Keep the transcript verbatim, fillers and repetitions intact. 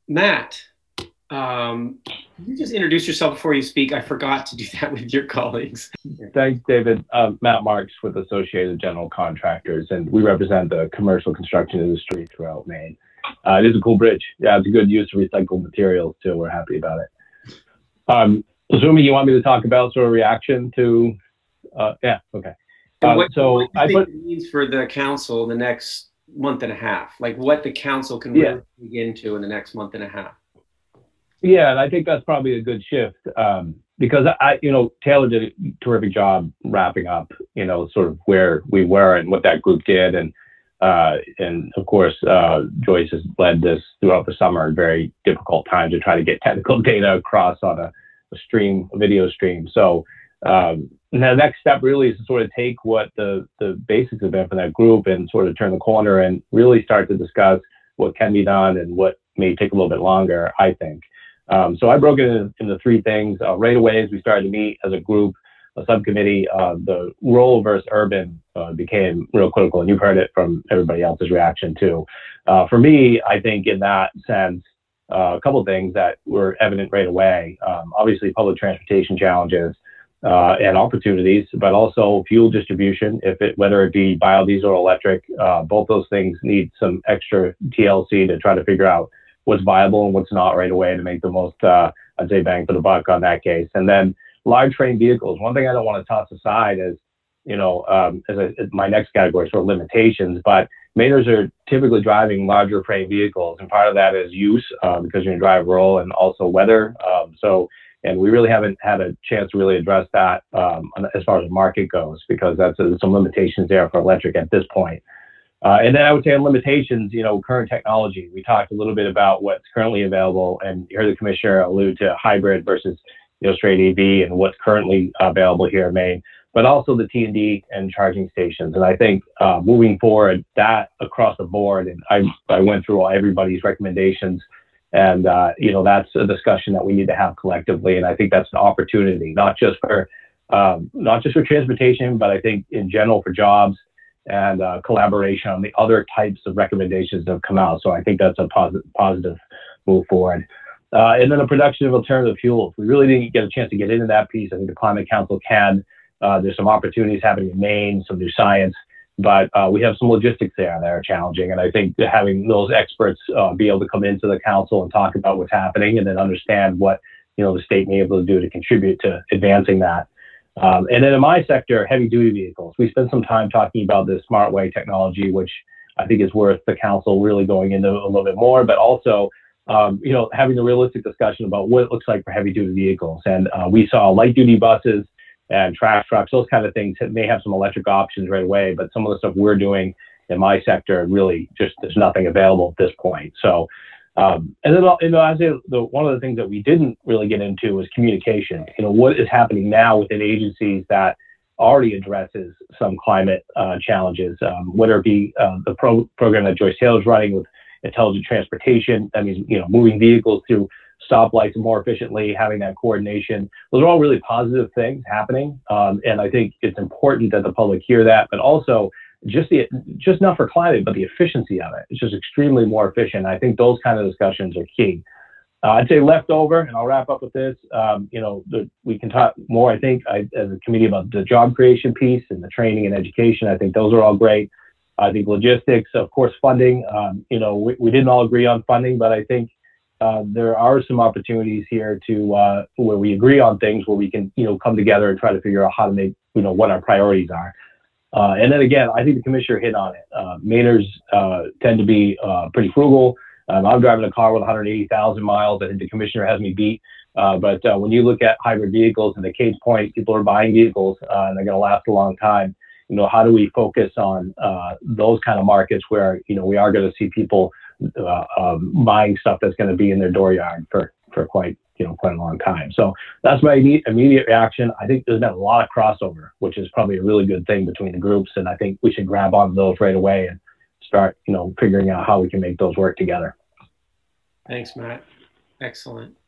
Matt, um, can you just introduce yourself before you speak? I forgot to do that with your colleagues. Thanks, David. Uh, Matt Marks with Associated General Contractors, and we represent the commercial construction industry throughout Maine. Uh, it is a cool bridge. Yeah, it's a good use of recycled materials too. We're happy about it. Um, assuming you want me to talk about sort of reaction to, uh, yeah, okay. And Uh, what, so what do you I think put it means for the council the next month and a half? Like what the council can Yeah. really dig into in the next month and a half? Yeah, and I think that's probably a good shift um, because I, you know, Taylor did a terrific job wrapping up, you know, sort of where we were and what that group did, and uh, and of course, uh, Joyce has led this throughout the summer in very difficult times to try to get technical data across on a, a stream, a video stream. So um, the next step really is to sort of take what the the basics have been for that group and sort of turn the corner and really start to discuss what can be done and what may take a little bit longer, I think. Um, so I broke it into, into three things. Uh, right away, as we started to meet as a group, a subcommittee, uh, the rural versus urban uh, became real critical, and you've heard it from everybody else's reaction too. Uh, for me, I think in that sense, uh, a couple of things that were evident right away. Um, obviously, public transportation challenges uh, and opportunities, but also fuel distribution. If it whether it be biodiesel or electric, uh, both those things need some extra T L C to try to figure out what's viable and what's not right away to make the most, uh, I'd say, bang for the buck on that case. And then large frame vehicles. One thing I don't want to toss aside is, you know, um, as, a, as my next category is sort of limitations, but Mainers are typically driving larger frame vehicles. And part of that is use uh, because you're going to drive rural and also weather. Um, so, and we really haven't had a chance to really address that um, as far as the market goes, because that's uh, some limitations there for electric at this point. Uh, and then I would say on limitations, you know, current technology. We talked a little bit about what's currently available, and you heard the commissioner allude to hybrid versus, you know, straight E V and what's currently available here in Maine, but also the T and D and charging stations. And I think uh, moving forward, that across the board, and I, I went through all everybody's recommendations, and uh, you know, that's a discussion that we need to have collectively. And I think that's an opportunity, not just for um, not just for transportation, but I think in general for jobs and uh, collaboration on the other types of recommendations that have come out. So I think that's a positive positive move forward. Uh, and then the production of alternative fuels. We really didn't get a chance to get into that piece. I think the Climate Council can. Uh, there's some opportunities happening in Maine, some new science, but uh, we have some logistics there that are challenging. And I think that having those experts uh, be able to come into the council and talk about what's happening and then understand what, you know, the state may be able to do to contribute to advancing that. Um, and then in my sector, heavy duty vehicles. We spent some time talking about the SmartWay technology, which I think is worth the council really going into a little bit more, but also, um, you know, having a realistic discussion about what it looks like for heavy duty vehicles. And uh, we saw light duty buses and trash trucks, those kind of things that may have some electric options right away, but some of the stuff we're doing in my sector, really just there's nothing available at this point. So, Um, and then, you know, I say the, one of the things that we didn't really get into was communication. You know, what is happening now within agencies that already addresses some climate uh, challenges, um, whether it be uh, the pro program that Joyce Taylor is running with intelligent transportation. That means, you know, moving vehicles through stoplights more efficiently, having that coordination. Those are all really positive things happening. Um, and I think it's important that the public hear that, but also just the just not for climate, but the efficiency of it. It's just extremely more efficient. I think those kind of discussions are key. Uh, I'd say leftover, and I'll wrap up with this. Um, you know, the, we can talk more, I think, I, as a committee about the job creation piece and the training and education. I think those are all great. I think logistics, of course, funding. Um, you know, we, we didn't all agree on funding, but I think uh, there are some opportunities here to uh, where we agree on things where we can, you know, come together and try to figure out how to make, you know, what our priorities are. Uh, and then again, I think the commissioner hit on it. Uh, Mainers uh, tend to be uh, pretty frugal. Um, I'm driving a car with one hundred eighty thousand miles. I think the commissioner has me beat. Uh, but uh, when you look at hybrid vehicles, and the case point, people are buying vehicles uh, and they're going to last a long time. You know, how do we focus on uh, those kind of markets where, you know, we are going to see people uh, um, buying stuff that's going to be in their dooryard for, for quite, you know, quite a long time. So that's my immediate reaction. I think there's been a lot of crossover, which is probably a really good thing between the groups. And I think we should grab on those right away and start, you know, figuring out how we can make those work together. Thanks, Matt. Excellent.